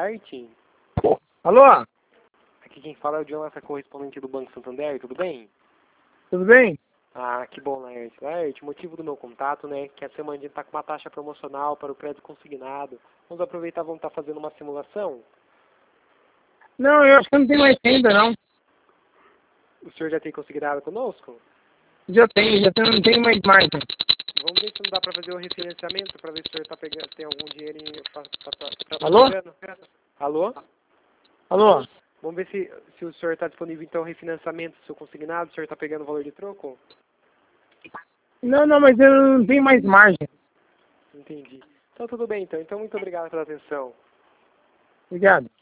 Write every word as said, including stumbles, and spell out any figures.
Arte? Alô? Aqui quem fala é o Jonathan, correspondente do Banco Santander, tudo bem? Tudo bem? Ah, que bom, Laerte. Laerte, o motivo do meu contato, né, que essa semana a gente está com uma taxa promocional para o crédito consignado. Vamos aproveitar, vamos estar fazendo uma simulação? Não, eu acho que não tem mais ainda, não. O senhor já tem consignado conosco? Já tem, já tem, não tem mais margem. Vamos ver se não dá para fazer o refinanciamento, para ver se o senhor tá pegando, tem algum dinheirinho para tá, tá, tá, tá Alô? pegando. Alô? Alô? Vamos ver se, se o senhor está disponível, então, o refinanciamento do seu consignado, o senhor está pegando o valor de troco? Não, não, mas eu não tenho mais margem. Entendi. Então, tudo bem, então. Então, muito obrigado pela atenção. Obrigado.